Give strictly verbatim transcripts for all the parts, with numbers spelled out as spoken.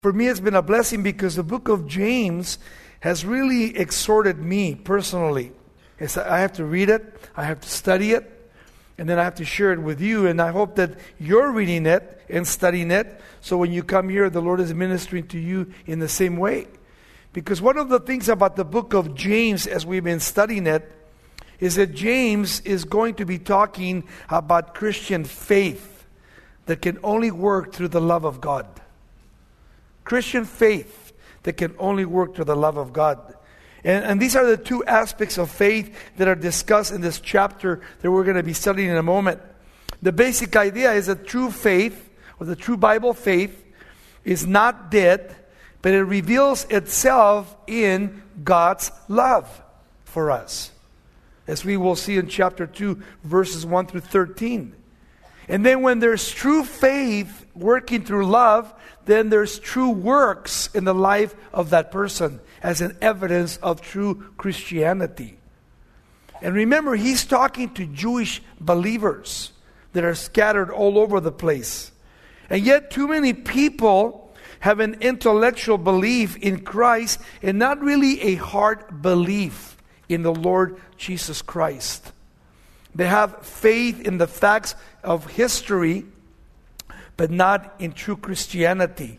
For me, it's been a blessing because the book of James has really exhorted me personally. It's, I have to read it, I have to study it, and then I have to share it with you. And I hope that you're reading it and studying it, so when you come here, the Lord is ministering to you in the same way. Because one of the things about the book of James, as we've been studying it, is that James is going to be talking about Christian faith that can only work through the love of God. Christian faith that can only work through the love of God. And, and these are the two aspects of faith that are discussed in this chapter that we're going to be studying in a moment. The basic idea is that true faith, or the true Bible faith, is not dead, but it reveals itself in God's love for us. As we will see in chapter two, verses one through thirteen. And then when there's true faith working through love, then there's true works in the life of that person as an evidence of true Christianity. And remember, he's talking to Jewish believers that are scattered all over the place. And yet too many people have an intellectual belief in Christ and not really a heart belief in the Lord Jesus Christ. They have faith in the facts of history, but not in true Christianity.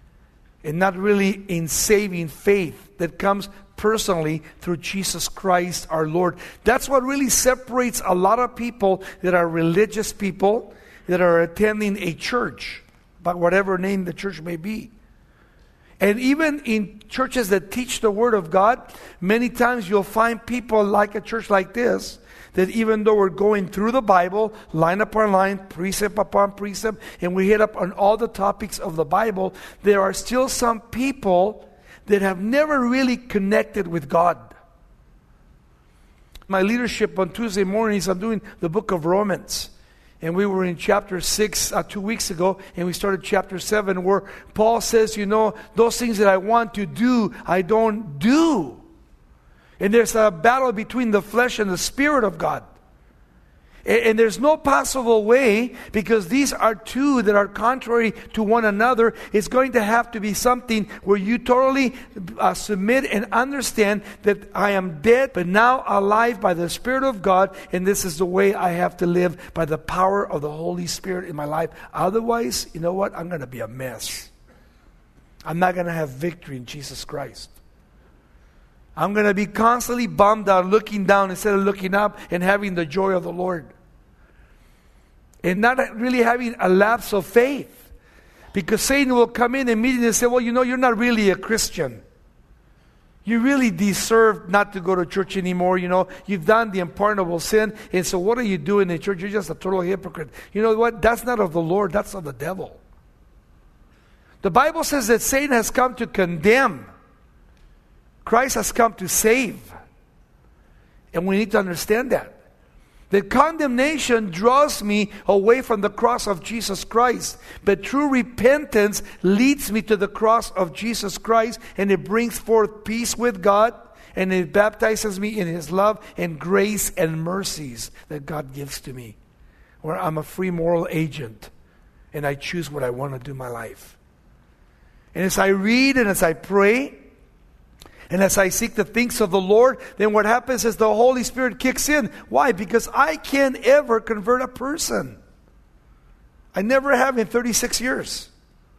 And not really in saving faith that comes personally through Jesus Christ our Lord. That's what really separates a lot of people that are religious people that are attending a church, by whatever name the church may be. And even in churches that teach the Word of God, many times you'll find people like a church like this, that even though we're going through the Bible, line upon line, precept upon precept, and we hit up on all the topics of the Bible, there are still some people that have never really connected with God. My leadership on Tuesday mornings, I'm doing the book of Romans. And we were in chapter six uh, two weeks ago, and we started chapter seven, where Paul says, you know, those things that I want to do, I don't do. And there's a battle between the flesh and the Spirit of God. And, and there's no possible way, because these are two that are contrary to one another. It's going to have to be something where you totally uh, submit and understand that I am dead, but now alive by the Spirit of God, and this is the way I have to live, by the power of the Holy Spirit in my life. Otherwise, you know what? I'm going to be a mess. I'm not going to have victory in Jesus Christ. I'm going to be constantly bummed out, looking down instead of looking up, and having the joy of the Lord. And not really having a lapse of faith. Because Satan will come in immediately and say, well, you know, you're not really a Christian. You really deserve not to go to church anymore. You know, you've done the unpardonable sin. And so what are you doing in church? You're just a total hypocrite. You know what? That's not of the Lord. That's of the devil. The Bible says that Satan has come to condemn. Christ has come to save. And we need to understand that. The condemnation draws me away from the cross of Jesus Christ. But true repentance leads me to the cross of Jesus Christ, and it brings forth peace with God, and it baptizes me in His love and grace and mercies that God gives to me, where I'm a free moral agent and I choose what I want to do in my life. And as I read and as I pray, and as I seek the things of the Lord, then what happens is the Holy Spirit kicks in. Why? Because I can't ever convert a person. I never have in thirty-six years.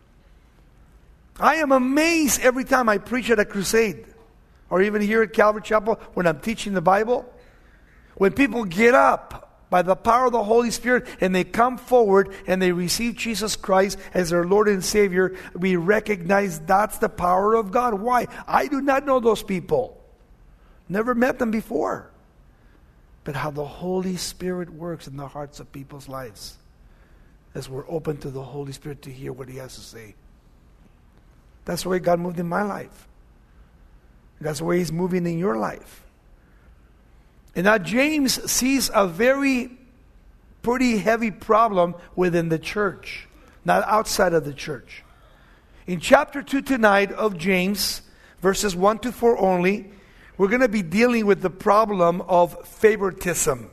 I am amazed every time I preach at a crusade, or even here at Calvary Chapel when I'm teaching the Bible. When people get up by the power of the Holy Spirit and they come forward and they receive Jesus Christ as their Lord and Savior, we recognize that's the power of God. Why? I do not know those people. Never met them before. But how the Holy Spirit works in the hearts of people's lives as we're open to the Holy Spirit to hear what He has to say. That's the way God moved in my life. That's the way He's moving in your life. And now James sees a very pretty heavy problem within the church, not outside of the church. In chapter two tonight of James, verses one to four only, we're going to be dealing with the problem of favoritism.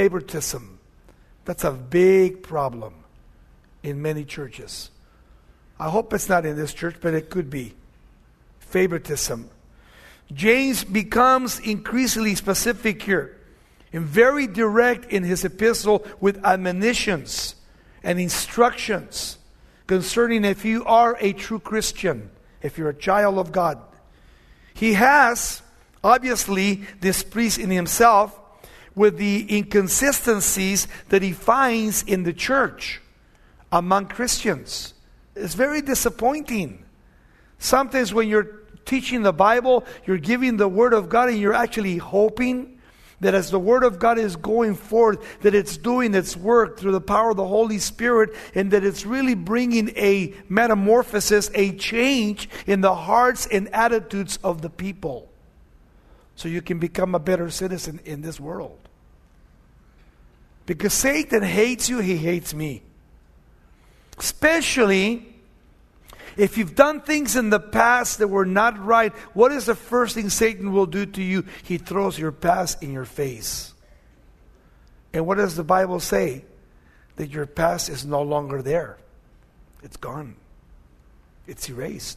Favoritism. That's a big problem in many churches. I hope it's not in this church, but it could be. Favoritism. James becomes increasingly specific here and very direct in his epistle with admonitions and instructions concerning if you are a true Christian, if you're a child of God. He has, obviously, displeased in himself with the inconsistencies that he finds in the church among Christians. It's very disappointing. Sometimes when you're teaching the Bible, you're giving the Word of God, and you're actually hoping that as the Word of God is going forth, that it's doing its work through the power of the Holy Spirit, and that it's really bringing a metamorphosis, a change in the hearts and attitudes of the people, so you can become a better citizen in this world. Because Satan hates you, he hates me. Especially if you've done things in the past that were not right. What is the first thing Satan will do to you? He throws your past in your face. And what does the Bible say? That your past is no longer there. It's gone. It's erased.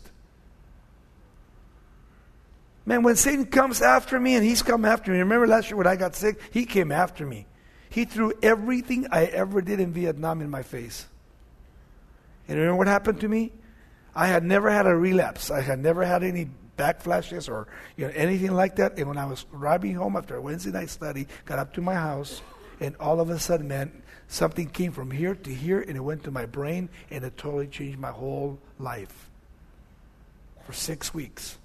Man, when Satan comes after me, and he's come after me. Remember last year when I got sick? He came after me. He threw everything I ever did in Vietnam in my face. And remember what happened to me? I had never had a relapse. I had never had any backflashes or you know anything like that. And when I was driving home after a Wednesday night study, got up to my house, and all of a sudden, man, something came from here to here, and it went to my brain, and it totally changed my whole life. For six weeks.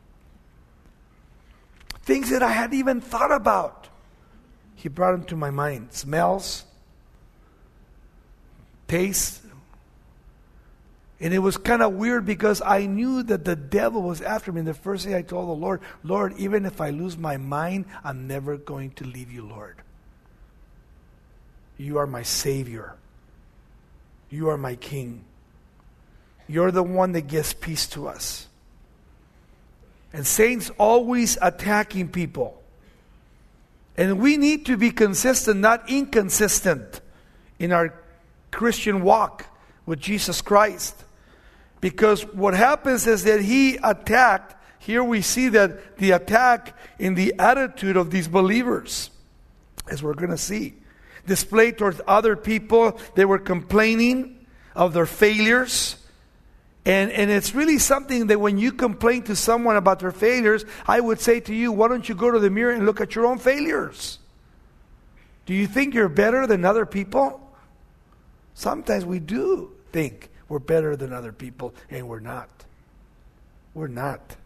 Things that I hadn't even thought about, he brought them to my mind. Smells, tastes. And it was kind of weird because I knew that the devil was after me. And the first thing I told the Lord, Lord, even if I lose my mind, I'm never going to leave you, Lord. You are my Savior. You are my King. You're the one that gives peace to us. And Satan's always attacking people. And we need to be consistent, not inconsistent, in our Christian walk with Jesus Christ. Because what happens is that he attacked, here we see that the attack in the attitude of these believers, as we're going to see, displayed towards other people. They were complaining of their failures. And, and it's really something that when you complain to someone about their failures, I would say to you, why don't you go to the mirror and look at your own failures? Do you think you're better than other people? Sometimes we do think we're better than other people, and we're not. We're not.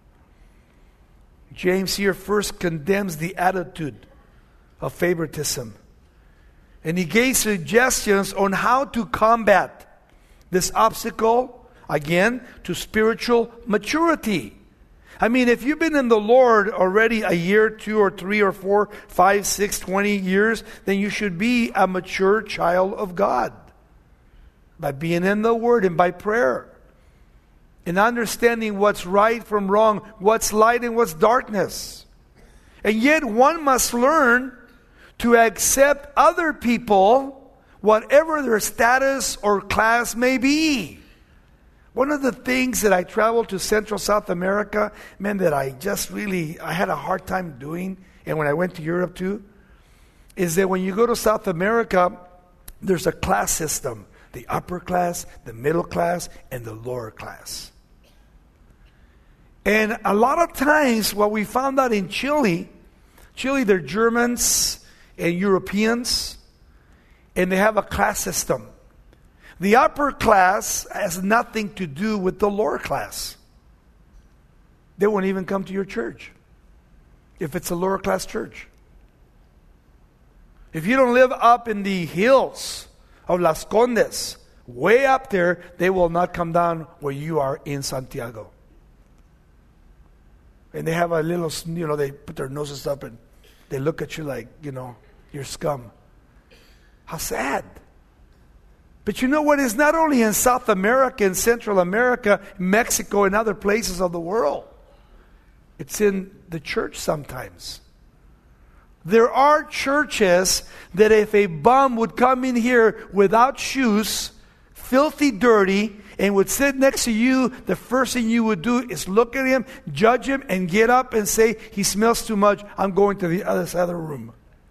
James here first condemns the attitude of favoritism. And he gave suggestions on how to combat this obstacle, again, to spiritual maturity. I mean, if you've been in the Lord already a year, two or three or four, five, six, twenty years, then you should be a mature child of God. By being in the Word and by prayer. And understanding what's right from wrong, what's light and what's darkness. And yet one must learn to accept other people, whatever their status or class may be. One of the things that I traveled to Central South America, man, that I just really, I had a hard time doing, and when I went to Europe too, is that when you go to South America, there's a class system. The upper class, the middle class, and the lower class. And a lot of times what we found out in Chile, Chile, they're Germans and Europeans, and they have a class system. The upper class has nothing to do with the lower class. They won't even come to your church if it's a lower class church. If you don't live up in the hills of Las Condes, way up there, they will not come down where you are in Santiago. And they have a little, you know, they put their noses up and they look at you like, you know, you're scum. How sad. But you know what? It's not only in South America and Central America, Mexico, and other places of the world. It's in the church sometimes. There are churches that if a bum would come in here without shoes, filthy dirty, and would sit next to you, the first thing you would do is look at him, judge him, and get up and say, he smells too much, I'm going to the other side of the room.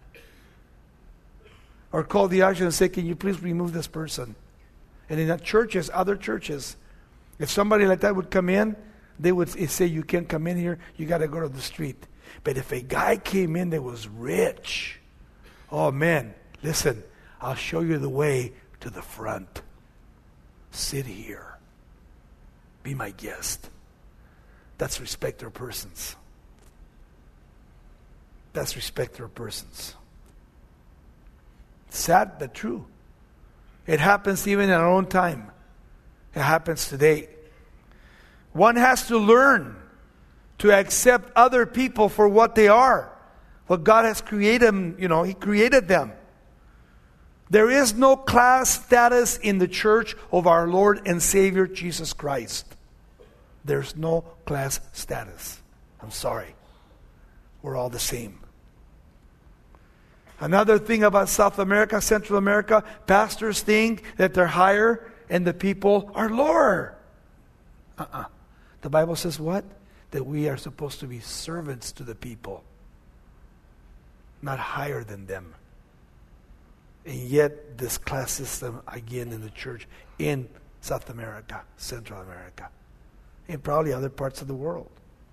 Or call the usher and say, can you please remove this person? And in churches, other churches, if somebody like that would come in, they would say, you can't come in here, you got to go to the street. But if a guy came in that was rich, oh man, listen, I'll show you the way to the front. Sit here. Be my guest. That's respect our persons. That's respect our persons. Sad but true. It happens even in our own time. It happens today. One has to learn to accept other people for what they are. What God has created them, you know, He created them. There is no class status in the church of our Lord and Savior Jesus Christ. There's no class status. I'm sorry. We're all the same. Another thing about South America, Central America, pastors think that they're higher and the people are lower. Uh-uh. The Bible says what? That we are supposed to be servants to the people, not higher than them. And yet, this class system, again, in the church, in South America, Central America, and probably other parts of the world.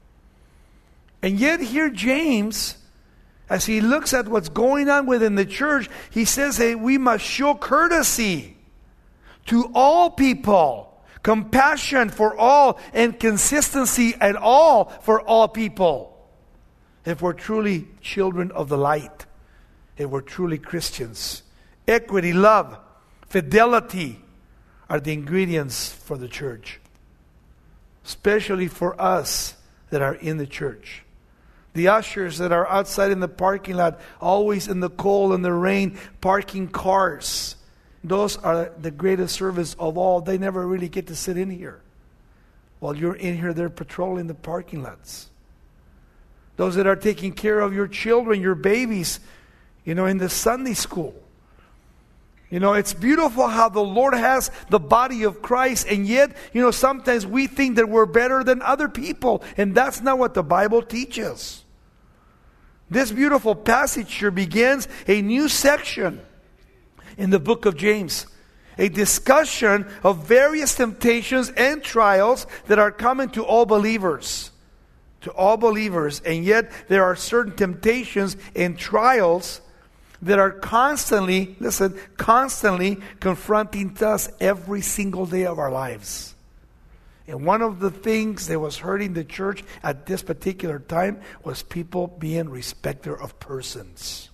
And yet, here James, as he looks at what's going on within the church, he says that we must show courtesy to all people, compassion for all, and consistency at all for all people. If we're truly children of the light, if we're truly Christians, equity, love, fidelity are the ingredients for the church, especially for us that are in the church. The ushers that are outside in the parking lot, always in the cold and the rain, parking cars. Those are the greatest service of all. They never really get to sit in here. While you're in here, they're patrolling the parking lots. Those that are taking care of your children, your babies, you know, in the Sunday school. You know, it's beautiful how the Lord has the body of Christ, and yet, you know, sometimes we think that we're better than other people, and that's not what the Bible teaches. This beautiful passage here begins a new section in the book of James, a discussion of various temptations and trials that are common to all believers. To all believers, and yet there are certain temptations and trials that are constantly, listen, constantly confronting us every single day of our lives. And one of the things that was hurting the church at this particular time was people being respecter of persons.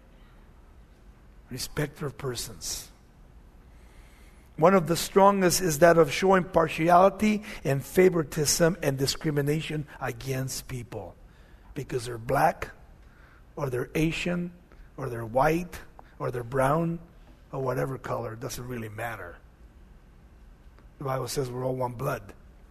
Respecter of persons. One of the strongest is that of showing partiality and favoritism and discrimination against people. Because they're black, or they're Asian, or they're white, or they're brown, or whatever color. It doesn't really matter. The Bible says we're all one blood.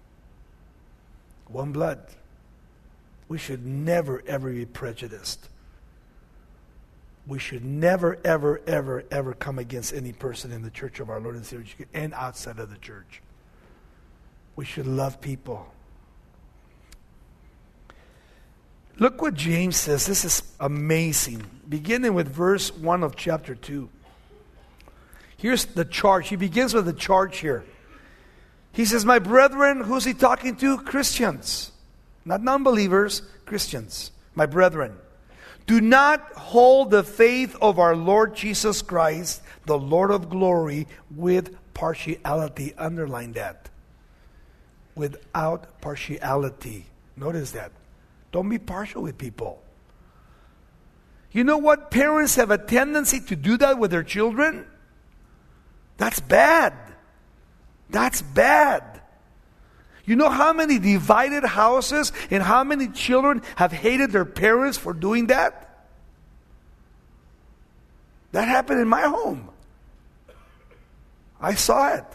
One blood. We should never, ever be prejudiced. We should never, ever, ever, ever come against any person in the church of our Lord and Savior and outside of the church. We should love people. Look what James says. This is amazing. Beginning with verse one of chapter two. Here's the charge. He begins with the charge here. He says, my brethren, who's he talking to? Christians. Not non-believers, Christians. My brethren. Do not hold the faith of our Lord Jesus Christ, the Lord of glory, with partiality. Underline that. Without partiality. Notice that. Don't be partial with people. You know what? Parents have a tendency to do that with their children. That's bad. That's bad. You know how many divided houses and how many children have hated their parents for doing that? That happened in my home. I saw it.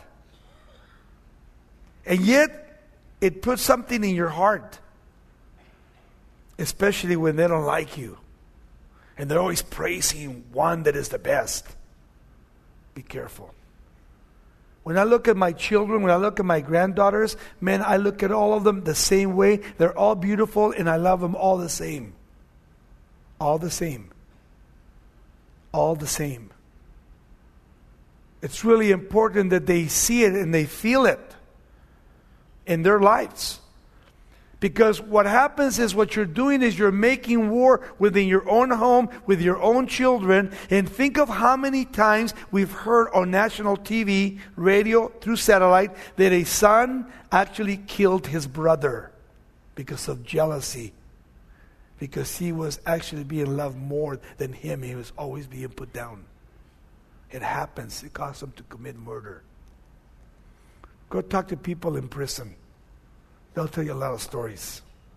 And yet, it puts something in your heart. Especially when they don't like you. And they're always praising one that is the best. Be careful. When I look at my children, when I look at my granddaughters, man, I look at all of them the same way. They're all beautiful, and I love them all the same. All the same. All the same. It's really important that they see it and they feel it in their lives. Because what happens is what you're doing is you're making war within your own home, with your own children. And think of how many times we've heard on national T V, radio, through satellite, that a son actually killed his brother because of jealousy. Because he was actually being loved more than him. He was always being put down. It happens. It caused him to commit murder. Go talk to people in prison. They'll tell you a lot of stories.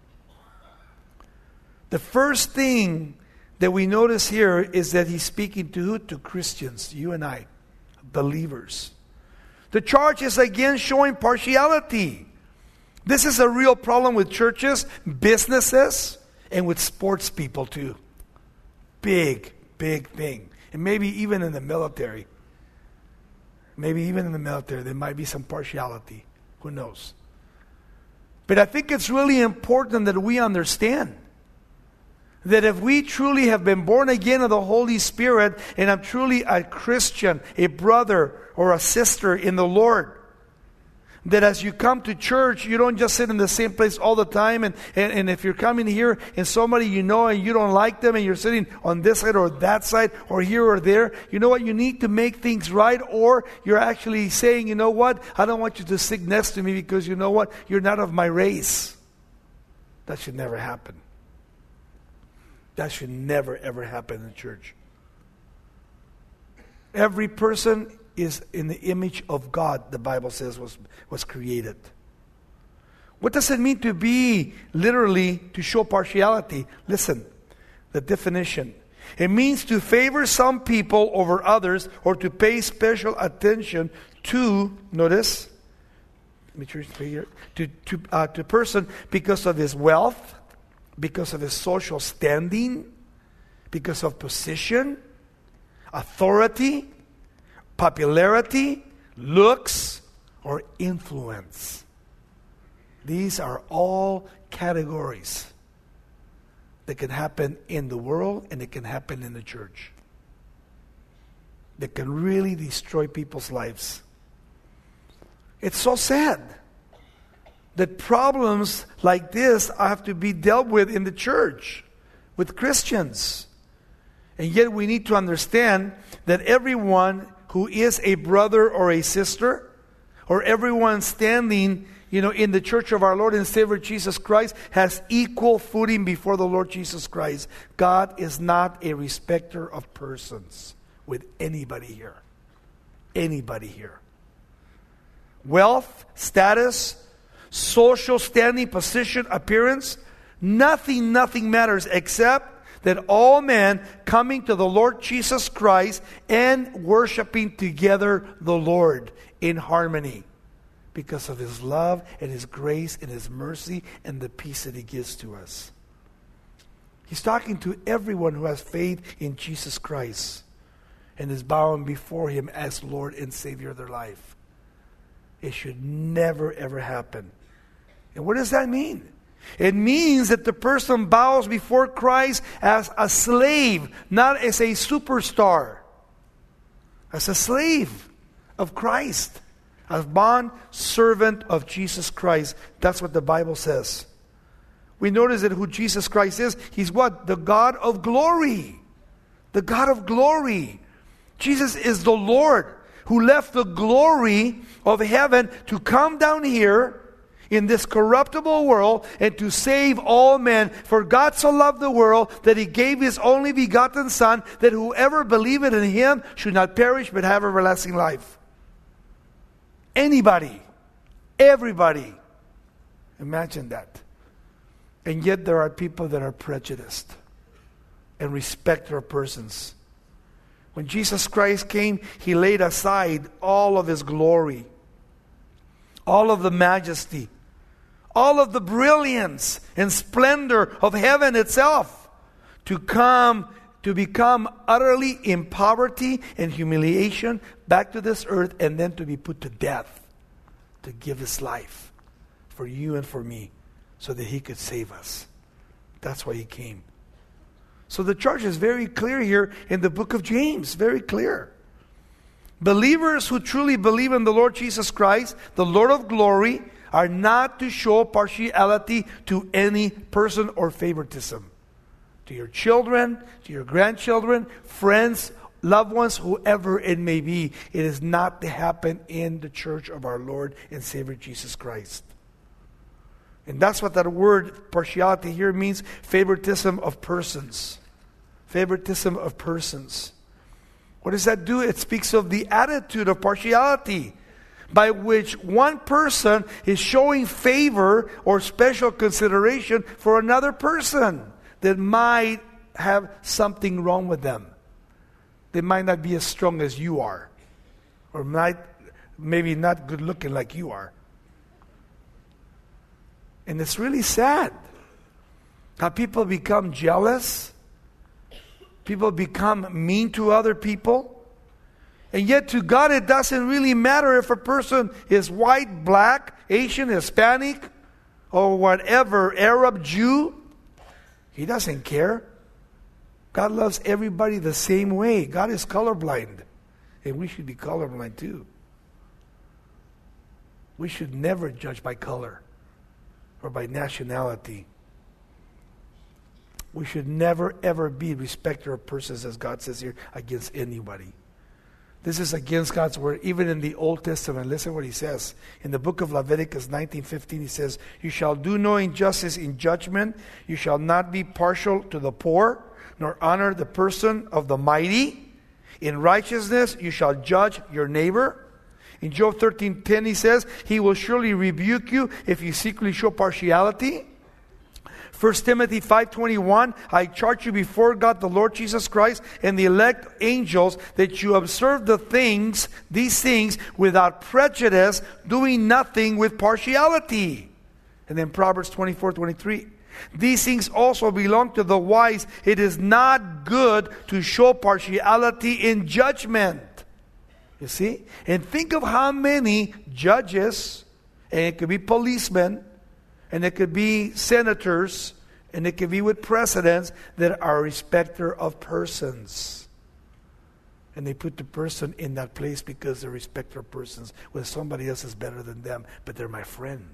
The first thing that we notice here is that he's speaking to who? To Christians, you and I, believers. The charge is again showing partiality. This is a real problem with churches, businesses, and with sports people too. Big, big thing. And maybe even in the military. Maybe even in the military there might be some partiality. Who knows? But I think it's really important that we understand that if we truly have been born again of the Holy Spirit, and I'm truly a Christian, a brother or a sister in the Lord, that as you come to church, you don't just sit in the same place all the time. And, and, and if you're coming here and somebody you know and you don't like them and you're sitting on this side or that side or here or there, you know what? You need to make things right. Or you're actually saying, you know what? I don't want you to sit next to me because you know what? You're not of my race. That should never happen. That should never, ever happen in church. Every person is in the image of God, the Bible says, was, was created. What does it mean to be, literally, to show partiality? Listen, the definition. It means to favor some people over others, or to pay special attention to, notice, let me change the here, to, to, uh, to a person because of his wealth, because of his social standing, because of position, authority, popularity, looks, or influence. These are all categories that can happen in the world and it can happen in the church. That can really destroy people's lives. It's so sad that problems like this have to be dealt with in the church, with Christians. And yet we need to understand that everyone who is a brother or a sister, or everyone standing, you know, in the church of our Lord and Savior Jesus Christ, has equal footing before the Lord Jesus Christ. God is not a respecter of persons with anybody here. Anybody here. Wealth, status, social standing, position, appearance, nothing, nothing matters except that all men coming to the Lord Jesus Christ and worshiping together the Lord in harmony because of His love and His grace and His mercy and the peace that He gives to us. He's talking to everyone who has faith in Jesus Christ and is bowing before Him as Lord and Savior of their life. It should never, ever happen. And what does that mean? It means that the person bows before Christ as a slave, not as a superstar. As a slave of Christ. As bond servant of Jesus Christ. That's what the Bible says. We notice that who Jesus Christ is, He's what? The God of glory. The God of glory. Jesus is the Lord who left the glory of heaven to come down here in this corruptible world and to save all men. For God so loved the world that He gave His only begotten Son, that whoever believeth in Him should not perish but have everlasting life. Anybody, everybody. Imagine that. And yet there are people that are prejudiced and respect their persons. When Jesus Christ came, He laid aside all of His glory, all of the majesty, all of the brilliance and splendor of heaven itself, to come to become utterly in poverty and humiliation back to this earth, and then to be put to death, to give his life for you and for me, so that he could save us. That's why he came. So the charge is very clear here in the book of James, very clear. Believers who truly believe in the Lord Jesus Christ, the Lord of glory, are not to show partiality to any person or favoritism. To your children, to your grandchildren, friends, loved ones, whoever it may be. It is not to happen in the church of our Lord and Savior Jesus Christ. And that's what that word partiality here means, favoritism of persons. Favoritism of persons. What does that do? It speaks of the attitude of partiality, by which one person is showing favor or special consideration for another person that might have something wrong with them. They might not be as strong as you are, or might maybe not good looking like you are. And it's really sad how people become jealous. People become mean to other people. And yet to God it doesn't really matter if a person is white, black, Asian, Hispanic, or whatever, Arab, Jew. He doesn't care. God loves everybody the same way. God is colorblind. And we should be colorblind too. We should never judge by color or by nationality. We should never, ever be respecter of persons, as God says here, against anybody. This is against God's word, even in the Old Testament. Listen what he says. In the book of Leviticus nineteen fifteen, he says, "You shall do no injustice in judgment. You shall not be partial to the poor, nor honor the person of the mighty. In righteousness you shall judge your neighbor." In Job thirteen ten, he says, "He will surely rebuke you if you secretly show partiality." First Timothy five twenty-one, "I charge you before God the Lord Jesus Christ and the elect angels that you observe the things, these things, without prejudice, doing nothing with partiality." And then Proverbs twenty-four twenty-three, "These things also belong to the wise. It is not good to show partiality in judgment." You see? And think of how many judges, and it could be policemen, and it could be senators, and it could be with presidents, that are a respecter of persons. And they put the person in that place because they're a respecter of persons, when somebody else is better than them, but they're my friend.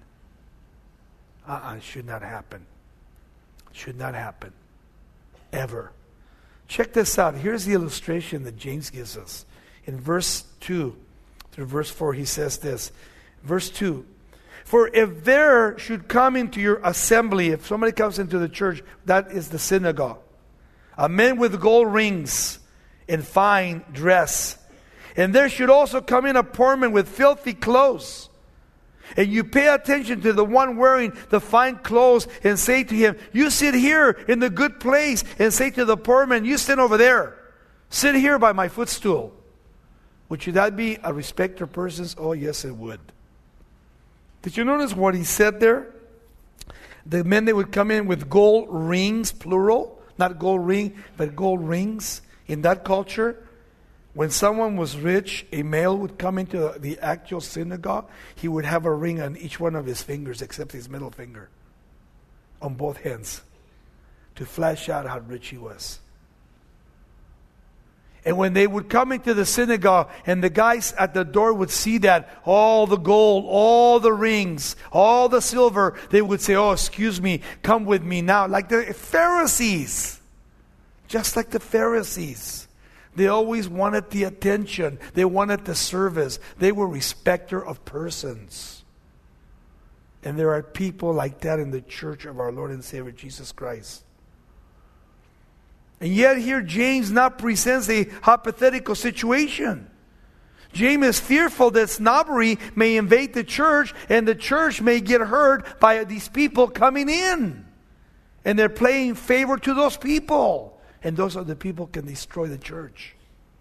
Uh-uh, it should not happen. It should not happen. Ever. Check this out. Here's the illustration that James gives us. In verse two through verse four, he says this. Verse two, "For if there should come into your assembly," if somebody comes into the church, that is the synagogue, "a man with gold rings and fine dress, and there should also come in a poor man with filthy clothes, and you pay attention to the one wearing the fine clothes and say to him, 'You sit here in the good place,' and say to the poor man, 'You stand over there. Sit here by my footstool.' Would that be a respecter of persons?" Oh, yes, it would. Did you notice what he said there? The men that would come in with gold rings, plural, not gold ring, but gold rings. In that culture, when someone was rich, a male would come into the actual synagogue, he would have a ring on each one of his fingers except his middle finger, on both hands, to flash out how rich he was. And when they would come into the synagogue and the guys at the door would see that, all the gold, all the rings, all the silver, they would say, "Oh, excuse me, come with me now." Like the Pharisees. Just like the Pharisees. They always wanted the attention. They wanted the service. They were respecter of persons. And there are people like that in the church of our Lord and Savior Jesus Christ. And yet here James now presents a hypothetical situation. James is fearful that snobbery may invade the church, and the church may get hurt by these people coming in. And they're playing favor to those people. And those are the people who can destroy the church.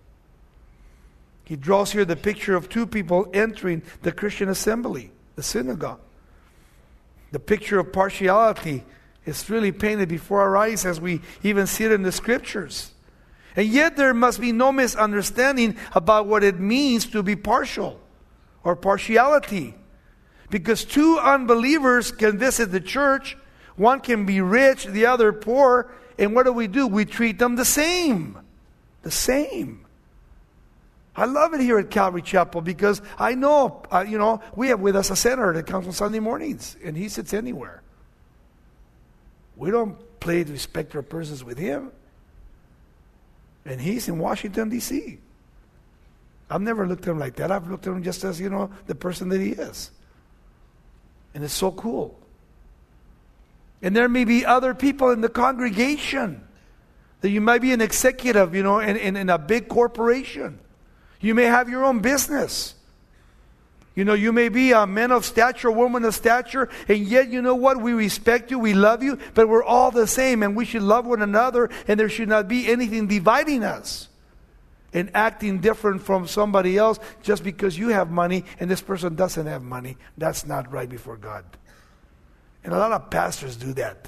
He draws here the picture of two people entering the Christian assembly, the synagogue. The picture of partiality is really painted before our eyes as we even see it in the scriptures. And yet there must be no misunderstanding about what it means to be partial or partiality. Because two unbelievers can visit the church. One can be rich, the other poor. And what do we do? We treat them the same. The same. I love it here at Calvary Chapel because I know, uh, you know, we have with us a senator that comes on Sunday mornings. And he sits anywhere. We don't play the respect of persons with him. And he's in Washington, D C I've never looked at him like that. I've looked at him just as, you know, the person that he is. And it's so cool. And there may be other people in the congregation that you might be an executive, you know, in, in, in a big corporation. You may have your own business. You know, you may be a man of stature, a woman of stature, and yet, you know what? We respect you, we love you, but we're all the same, and we should love one another, and there should not be anything dividing us and acting different from somebody else just because you have money and this person doesn't have money. That's not right before God. And a lot of pastors do that.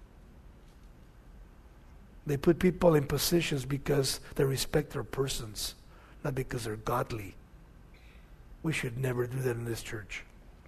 They put people in positions because they respect their persons, not because they're godly. We should never do that in this church.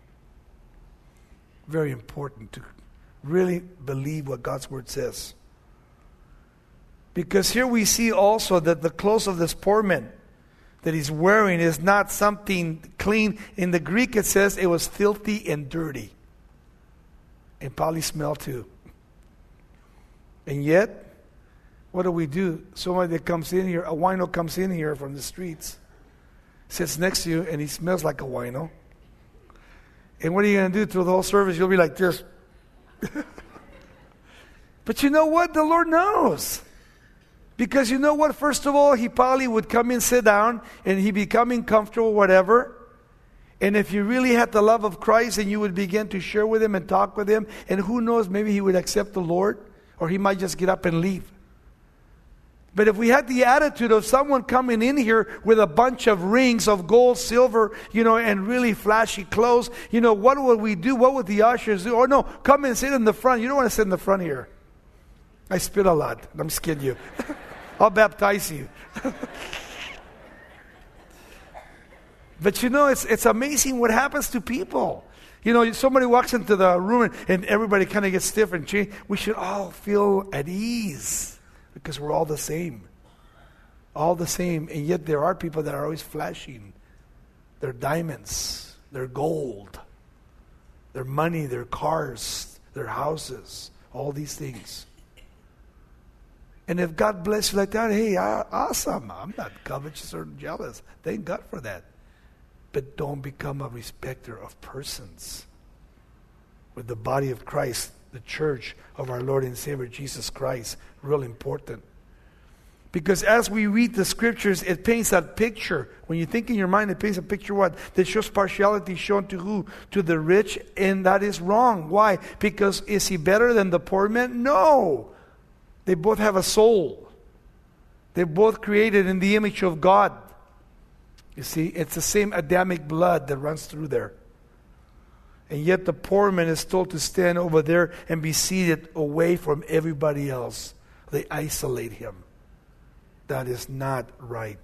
Very important to really believe what God's Word says. Because here we see also that the clothes of this poor man that he's wearing is not something clean. In the Greek it says it was filthy and dirty. And probably smell too. And yet, what do we do? Somebody that comes in here, a wino comes in here from the streets, sits next to you, and he smells like a wino. And what are you going to do through the whole service? You'll be like this. But you know what? The Lord knows. Because you know what? First of all, he probably would come and sit down, and he'd be coming comfortable, whatever. And if you really had the love of Christ, and you would begin to share with him and talk with him, and who knows, maybe he would accept the Lord, or he might just get up and leave. But if we had the attitude of someone coming in here with a bunch of rings of gold, silver, you know, and really flashy clothes, you know, what would we do? What would the ushers do? Or no, come and sit in the front. You don't want to sit in the front here. I spit a lot. I'm just kidding you. I'll baptize you. But you know, it's it's amazing what happens to people. You know, somebody walks into the room and, and everybody kind of gets stiff and changed. We should all feel at ease because we're all the same. All the same. And yet there are people that are always flashing. Their diamonds, their gold, their money, their cars, their houses, all these things. And if God bless you like that, hey, awesome. I'm not covetous or jealous. Thank God for that. But don't become a respecter of persons. With the body of Christ, the church of our Lord and Savior Jesus Christ, real important. Because as we read the scriptures, it paints that picture. When you think in your mind, it paints a picture what? That shows partiality shown to who? To the rich, and that is wrong. Why? Because is he better than the poor man? No. They both have a soul. They're both created in the image of God. You see, it's the same Adamic blood that runs through there. And yet the poor man is told to stand over there and be seated away from everybody else. They isolate him. That is not right.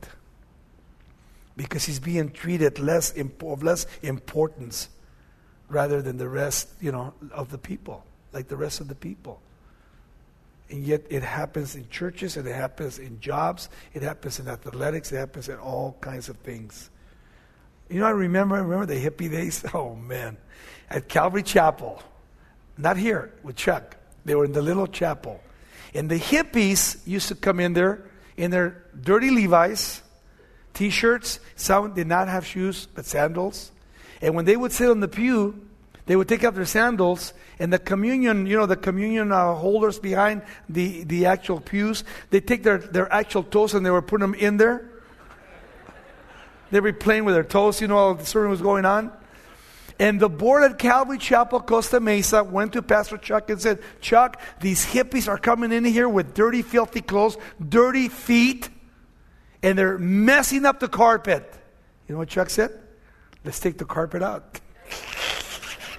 Because he's being treated less imp- of less importance rather than the rest, you know, of the people, like the rest of the people. And yet it happens in churches, and it happens in jobs, it happens in athletics, it happens in all kinds of things. You know, I remember, I remember the hippie days. Oh man, at Calvary Chapel, not here with Chuck. They were in the little chapel, and the hippies used to come in there in their dirty Levi's, t-shirts. Some did not have shoes, but sandals. And when they would sit on the pew, they would take out their sandals, and the communion, you know, the communion uh, holders behind the, the actual pews, they take their, their actual toes and they were putting them in there. They were playing with their toes, you know, all the sermon was going on. And the board at Calvary Chapel, Costa Mesa, went to Pastor Chuck and said, Chuck, these hippies are coming in here with dirty, filthy clothes, dirty feet, and they're messing up the carpet. You know what Chuck said? Let's take the carpet out.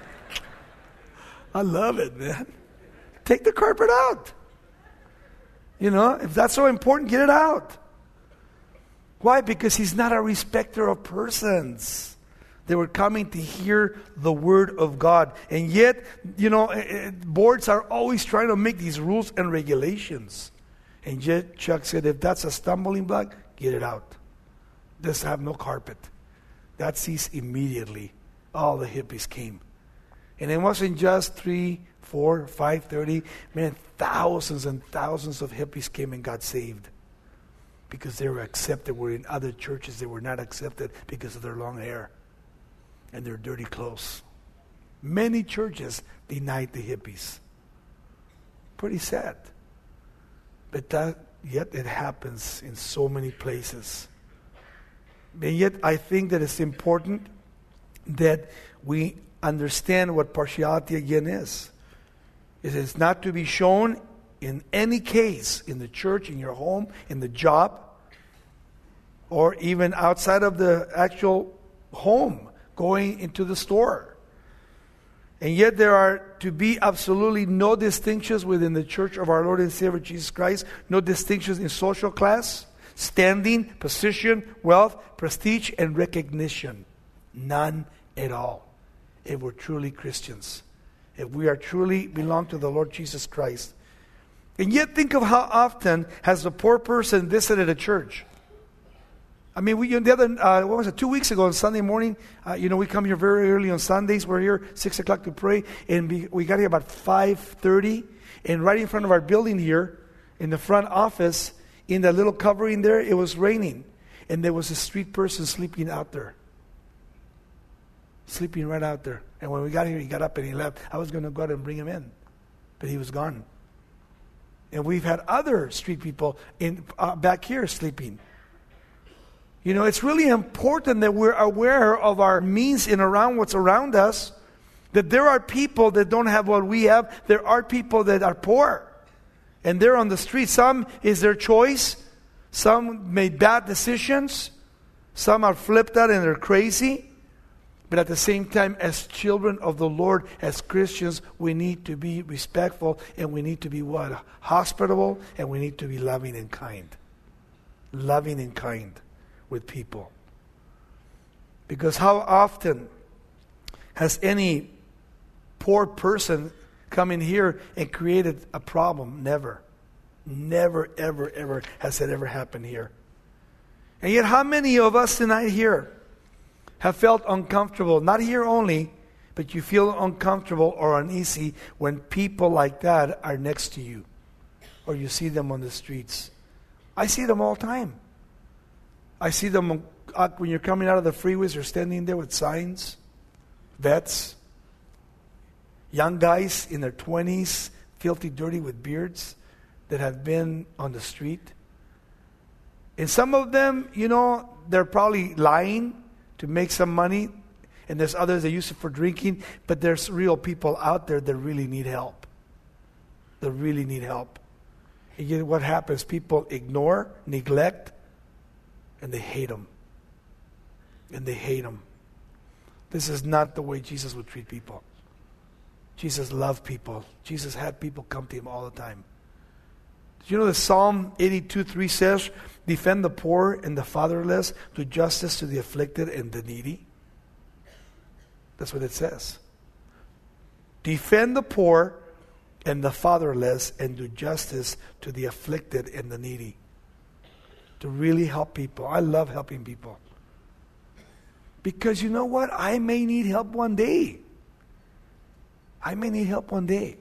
I love it, man. Take the carpet out. You know, if that's so important, get it out. Why? Because he's not a respecter of persons. They were coming to hear the word of God. And yet, you know, boards are always trying to make these rules and regulations. And yet Chuck said, if that's a stumbling block, get it out. Just have no carpet. That ceased immediately. All the hippies came. And it wasn't just three, four, five, thirty. Man, thousands and thousands of hippies came and got saved. Because they were accepted, where in other churches they were not accepted because of their long hair and their dirty clothes. Many churches denied the hippies. Pretty sad. But that, yet it happens in so many places. And yet I think that it's important that we understand what partiality again is. It is not to be shown in any case, in the church, in your home, in the job, or even outside of the actual home, going into the store. And yet there are to be absolutely no distinctions within the church of our Lord and Savior Jesus Christ, no distinctions in social class, standing, position, wealth, prestige, and recognition. None at all. If we're truly Christians. If we are truly belong to the Lord Jesus Christ. And yet think of how often has a poor person visited a church. I mean, we the other, uh, what was it, two weeks ago on Sunday morning, uh, you know, we come here very early on Sundays. We're here six o'clock to pray. And we, we got here about five thirty. And right in front of our building here, in the front office, in that little covering there, it was raining. And there was a street person sleeping out there. Sleeping right out there. And when we got here, he got up and he left. I was going to go out and bring him in. But he was gone. And we've had other street people in uh, back here sleeping. You know, it's really important that we're aware of our means and around what's around us. That there are people that don't have what we have. There are people that are poor. And they're on the street. Some is their choice. Some made bad decisions. Some are flipped out and they're crazy. But at the same time, as children of the Lord, as Christians, we need to be respectful and we need to be what? Hospitable, and we need to be loving and kind. Loving and kind with people. Because how often has any poor person come in here and created a problem? Never. Never, ever, ever has that ever happened here. And yet how many of us tonight here have felt uncomfortable, not here only, but you feel uncomfortable or uneasy when people like that are next to you, or you see them on the streets? I see them all the time. I see them when you're coming out of the freeways, they're standing there with signs, vets, young guys in their twenties, filthy, dirty with beards, that have been on the street. And some of them, you know, they're probably lying to make some money, and there's others that use it for drinking, but there's real people out there that really need help. That really need help. And yet what happens? People ignore, neglect, and they hate them. And they hate them. This is not the way Jesus would treat people. Jesus loved people. Jesus had people come to him all the time. Did you know that Psalm eighty-two three says, defend the poor and the fatherless, do justice to the afflicted and the needy? That's what it says. Defend the poor and the fatherless and do justice to the afflicted and the needy. To really help people. I love helping people. Because you know what? I may need help one day. I may need help one day.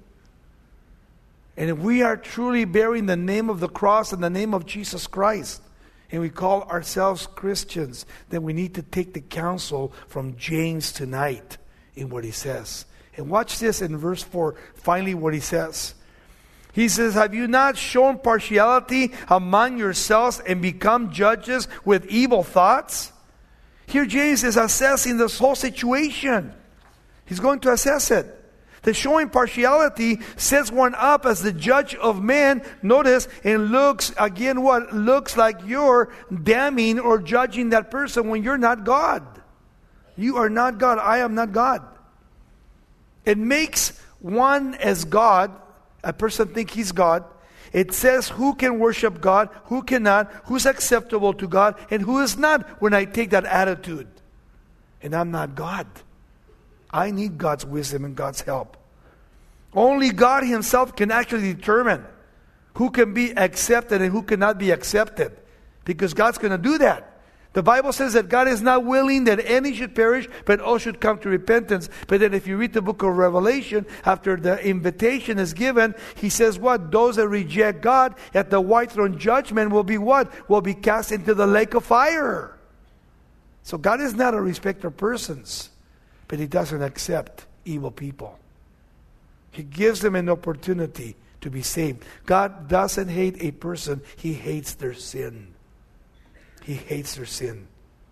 And if we are truly bearing the name of the cross and the name of Jesus Christ, and we call ourselves Christians, then we need to take the counsel from James tonight in what he says. And watch this in verse four, finally what he says. He says, have you not shown partiality among yourselves and become judges with evil thoughts? Here James is assessing this whole situation. He's going to assess it. The showing partiality sets one up as the judge of man. Notice, and looks, again, what? Looks like you're damning or judging that person when you're not God. You are not God. I am not God. It makes one as God, a person think he's God, It says who can worship God, who cannot, who's acceptable to God, and who is not when I take that attitude. And I'm not God. I need God's wisdom and God's help. Only God Himself can actually determine who can be accepted and who cannot be accepted. Because God's going to do that. The Bible says that God is not willing that any should perish, but all should come to repentance. But then if you read the book of Revelation, after the invitation is given, He says what? Those that reject God at the white throne judgment will be what? Will be cast into the lake of fire. So God is not a respecter of persons, but He doesn't accept evil people. He gives them an opportunity to be saved. God doesn't hate a person. He hates their sin. He hates their sin.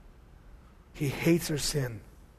He hates their sin.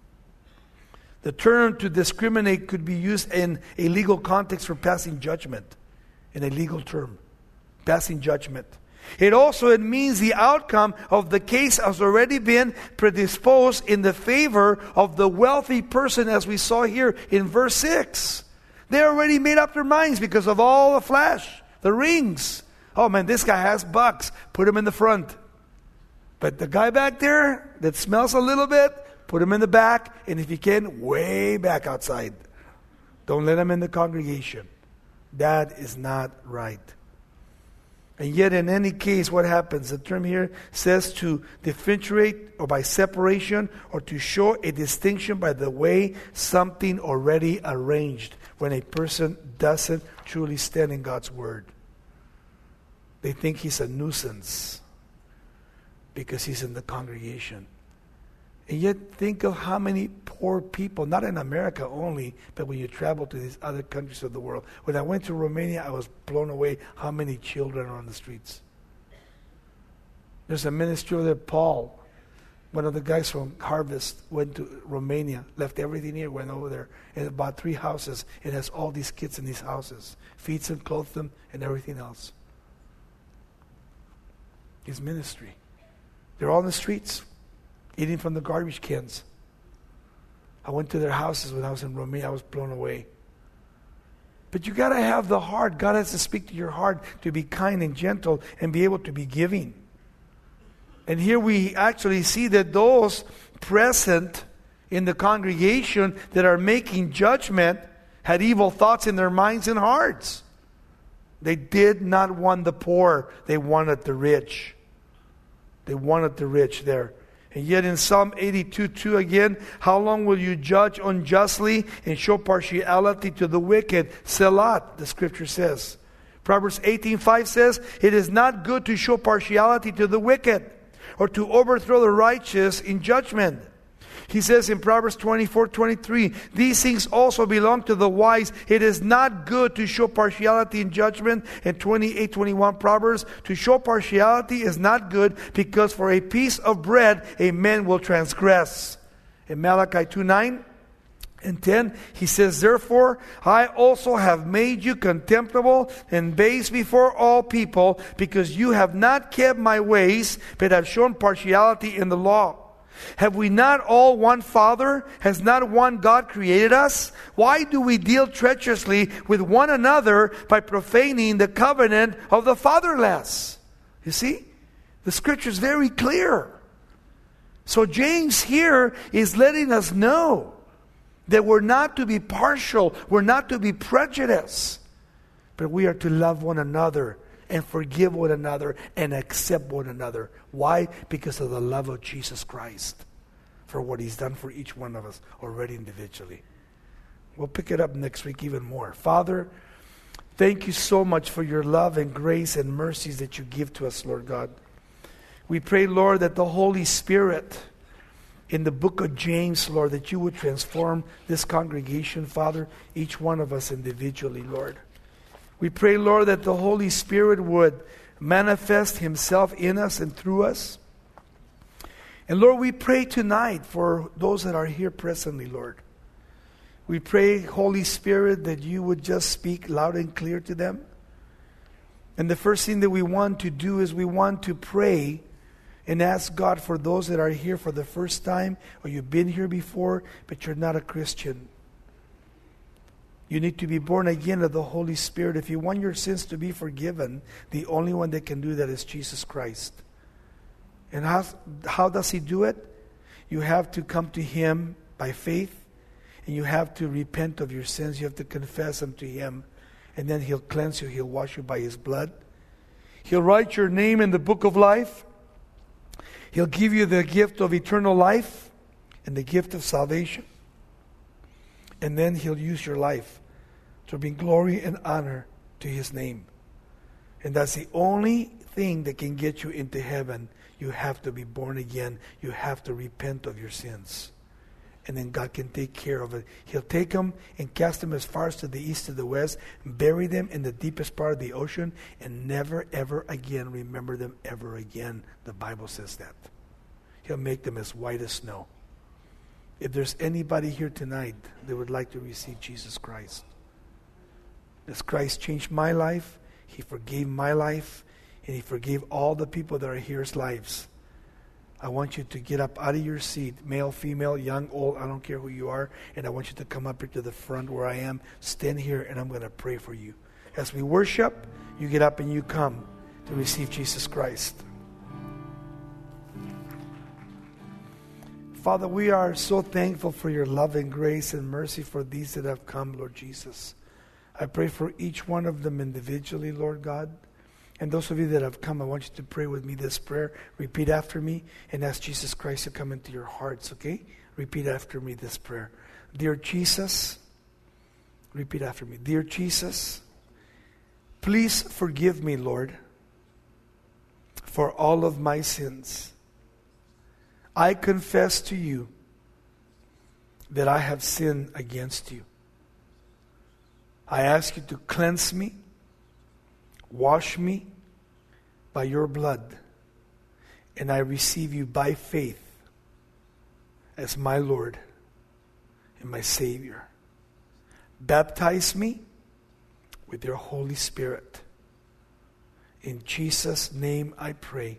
The term to discriminate could be used in a legal context for passing judgment. In a legal term. Passing judgment. It also it means the outcome of the case has already been predisposed in the favor of the wealthy person, as we saw here in verse six. They already made up their minds because of all the flash, the rings. Oh man, this guy has bucks. Put him in the front. But the guy back there that smells a little bit, put him in the back, and if you can, way back outside. Don't let him in the congregation. That is not right. And yet in any case, what happens? The term here says to differentiate or by separation or to show a distinction by the way something already arranged when a person doesn't truly stand in God's Word. They think he's a nuisance because he's in the congregation. And yet think of how many poor people, not in America only, but when you travel to these other countries of the world. When I went to Romania, I was blown away how many children are on the streets. There's a ministry over there, Paul, one of the guys from Harvest, went to Romania, left everything here, went over there, and bought three houses. It has all these kids in these houses. Feeds them, clothes them, and everything else. His ministry. They're all in the streets, eating from the garbage cans. I went to their houses when I was in Romania. I was blown away. But you got to have the heart. God has to speak to your heart to be kind and gentle and be able to be giving. And here we actually see that those present in the congregation that are making judgment had evil thoughts in their minds and hearts. They did not want the poor. They wanted the rich. They wanted the rich there. And yet in Psalm eighty-two two again, how long will you judge unjustly and show partiality to the wicked? Selah, the scripture says. Proverbs eighteen five says, it is not good to show partiality to the wicked or to overthrow the righteous in judgment. He says in Proverbs twenty-four twenty-three, these things also belong to the wise. It is not good to show partiality in judgment. And twenty-eight twenty-one Proverbs, to show partiality is not good, because for a piece of bread a man will transgress. In Malachi two nine and ten, he says, therefore I also have made you contemptible and base before all people, because you have not kept my ways, but have shown partiality in the law. Have we not all one Father? Has not one God created us? Why do we deal treacherously with one another by profaning the covenant of the fatherless? You see, the scripture is very clear. So James here is letting us know that we're not to be partial, we're not to be prejudiced, but we are to love one another and forgive one another and accept one another. Why? Because of the love of Jesus Christ, for what He's done for each one of us already individually. We'll pick it up next week even more. Father, thank you so much for your love and grace and mercies that you give to us, Lord God. We pray, Lord, that the Holy Spirit in the book of James, Lord, that you would transform this congregation, Father, each one of us individually, Lord. We pray, Lord, that the Holy Spirit would manifest Himself in us and through us. And Lord, we pray tonight for those that are here presently, Lord. We pray, Holy Spirit, that you would just speak loud and clear to them. And the first thing that we want to do is we want to pray and ask God for those that are here for the first time, or you've been here before, but you're not a Christian. You need to be born again of the Holy Spirit. If you want your sins to be forgiven, the only one that can do that is Jesus Christ. And how, how does He do it? You have to come to Him by faith, and you have to repent of your sins. You have to confess them to Him, and then He'll cleanse you. He'll wash you by His blood. He'll write your name in the book of life. He'll give you the gift of eternal life and the gift of salvation. And then He'll use your life to bring glory and honor to His name. And that's the only thing that can get you into heaven. You have to be born again. You have to repent of your sins. And then God can take care of it. He'll take them and cast them as far as to the east to the west, bury them in the deepest part of the ocean, and never, ever again remember them ever again. The Bible says that. He'll make them as white as snow. If there's anybody here tonight that would like to receive Jesus Christ, as Christ changed my life, He forgave my life, and He forgave all the people that are here's lives. I want you to get up out of your seat, male, female, young, old, I don't care who you are, and I want you to come up here to the front where I am, stand here, and I'm going to pray for you. As we worship, you get up and you come to receive Jesus Christ. Father, we are so thankful for your love and grace and mercy for these that have come, Lord Jesus. I pray for each one of them individually, Lord God. And those of you that have come, I want you to pray with me this prayer. Repeat after me and ask Jesus Christ to come into your hearts, okay? Repeat after me this prayer. Dear Jesus, repeat after me. Dear Jesus, please forgive me, Lord, for all of my sins. I confess to you that I have sinned against you. I ask you to cleanse me, wash me by your blood, and I receive you by faith as my Lord and my Savior. Baptize me with your Holy Spirit. In Jesus' name I pray.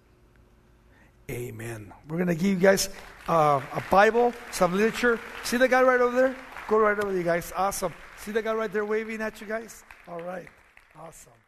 Amen. We're going to give you guys uh, a Bible, some literature. See the guy right over there? Go right over there, you guys. Awesome. See the guy right there waving at you guys? All right. Awesome.